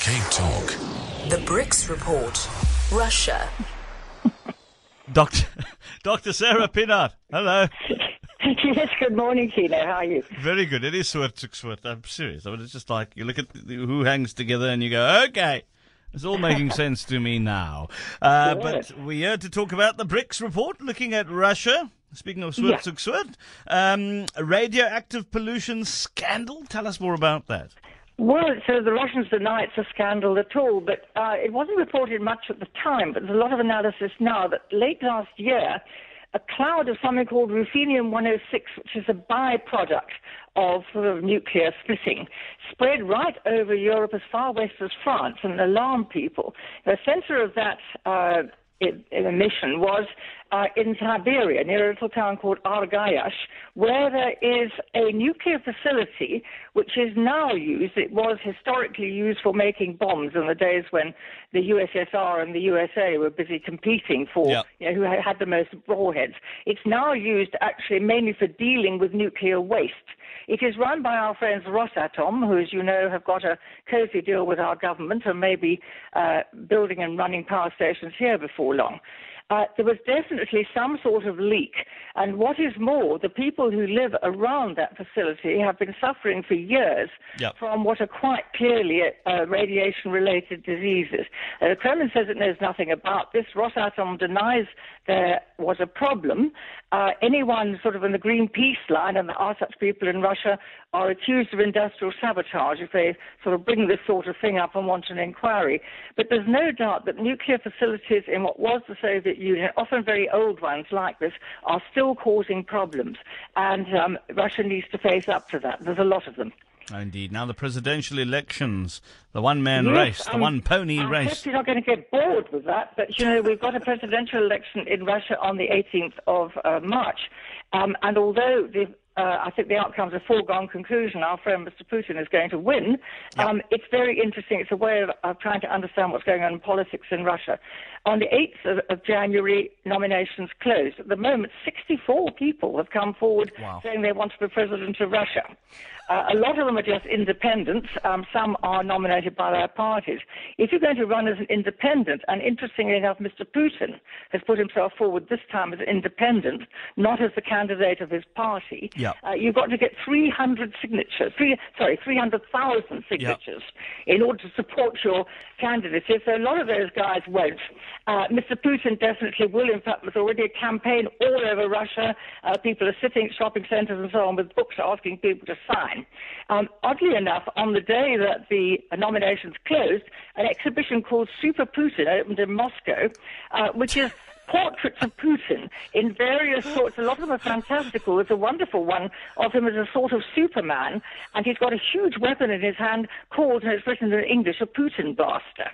Cape Talk. The BRICS Report. Russia. Dr. Sarah Pinnart, hello. Yes, good morning, Tino. How are you? Very good. It is Swart. I'm serious. I mean, it's just like you look at who hangs together and you go, okay, it's all making sense to me now. But we're here to talk about the BRICS report, looking at Russia. Speaking of Swart, radioactive pollution scandal. Tell us more about that. Well, so the Russians deny it's a scandal at all, but it wasn't reported much at the time, but there's a lot of analysis now that late last year, a cloud of something called ruthenium-106, which is a byproduct of sort of nuclear splitting, spread right over Europe as far west as France and alarmed people. The center of that emission was in Siberia, near a little town called Argayash, where there is a nuclear facility which is now used. It was historically used for making bombs in the days when the USSR and the USA were busy competing for who had the most warheads. It's now used actually mainly for dealing with nuclear waste. It is run by our friends Rosatom, who, as you know, have got a cozy deal with our government and may be building and running power stations here before long. There was definitely some sort of leak. And what is more, the people who live around that facility have been suffering for years from what are quite clearly radiation-related diseases. The Kremlin says it knows nothing about this. Rosatom denies there was a problem. Anyone sort of in the Greenpeace line, and there are such people in Russia, are accused of industrial sabotage if they sort of bring this sort of thing up and want an inquiry. But there's no doubt that nuclear facilities in what was the Soviet Union, often very old ones like this, are still causing problems. And Russia needs to face up to that. There's a lot of them. Indeed. Now the presidential elections, the one-man race, the one-pony race. I hope you're not going to get bored with that, but, you know, we've got a presidential election in Russia on the 18th of March. And although I think the outcome's a foregone conclusion, our friend Mr. Putin is going to win, it's very interesting. It's a way of trying to understand what's going on in politics in Russia. On the 8th of January, nominations closed. At the moment, 64 people have come forward saying they want to be president of Russia. A lot of them are just independents. Some are nominated by their parties. If you're going to run as an independent, and interestingly enough, Mr. Putin has put himself forward this time as an independent, not as the candidate of his party, you've got to get 300,000 signatures in order to support your candidacy. So a lot of those guys won't. Mr. Putin definitely will. In fact, there's already a campaign all over Russia. People are sitting at shopping centres and so on with books asking people to sign. Oddly enough, on the day that the nominations closed, an exhibition called Super Putin opened in Moscow, which is portraits of Putin in various sorts. A lot of them are fantastical. There's a wonderful one of him as a sort of Superman, and he's got a huge weapon in his hand called, and it's written in English, a Putin blaster.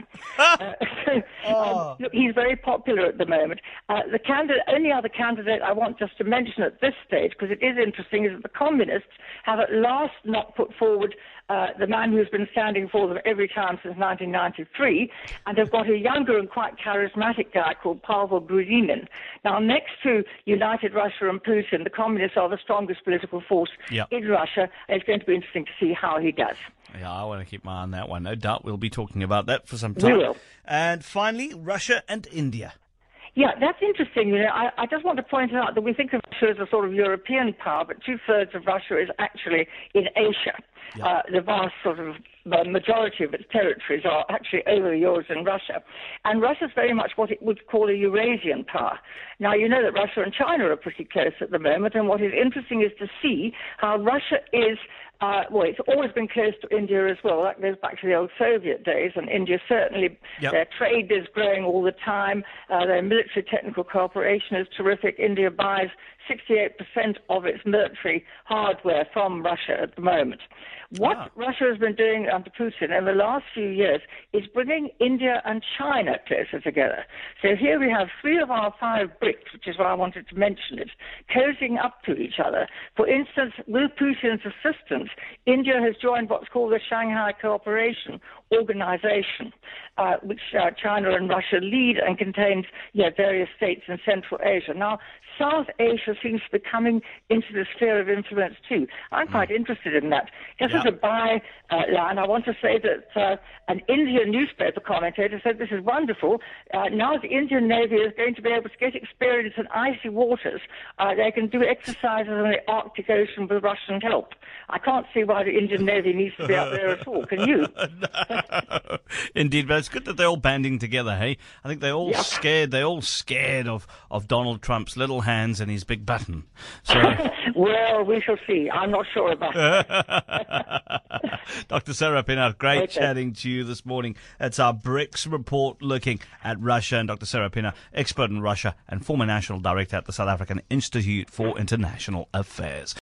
Look, he's very popular at the moment. The only other candidate I want just to mention at this stage, because it is interesting, is that the communists have at last not put forward the man who's been standing for them every time since 1993, and they've got a younger and quite charismatic guy called Pavel Grudinin. Now, next to United Russia and Putin, the communists are the strongest political force in Russia, and it's going to be interesting to see how he does. Yeah, I want to keep my eye on that one. No doubt we'll be talking about that for some time. We will. And finally, Russia and India. Yeah, that's interesting. You know, I just want to point out that we think of Russia as a sort of European power, but two-thirds of Russia is actually in Asia. The vast sort of majority of its territories are actually over the Urals in Russia. And Russia's very much what it would call a Eurasian power. Now, you know that Russia and China are pretty close at the moment, and what is interesting is to see how Russia is it's always been close to India as well. That goes back to the old Soviet days, and India certainly, their trade is growing all the time. Their military technical cooperation is terrific. India buys 68% of its military hardware from Russia at the moment. What Russia has been doing under Putin in the last few years is bringing India and China closer together. So here we have 3 of our 5 BRICS, which is why I wanted to mention it, cozying up to each other. For instance, with Putin's assistance, India has joined what's called the Shanghai Cooperation Organization, which China and Russia lead and contains various states in Central Asia. Now, South Asia seems to be coming into the sphere of influence too. I'm quite interested in that. Just as a byline, I want to say that an Indian newspaper commentator said this is wonderful. Now the Indian Navy is going to be able to get experience in icy waters. They can do exercises in the Arctic Ocean with Russian help. I can't see why the Indian Navy needs to be up there at all. Can you? No. Indeed, but it's good that they're all banding together, hey? I think they're all scared. They're all scared of Donald Trump's little hands and his big button. So, well, we shall see. I'm not sure about that. Dr. Sarah Pienaar, great chatting to you this morning. It's our BRICS report looking at Russia. And Dr. Sarah Pienaar, expert in Russia and former national director at the South African Institute for International Affairs.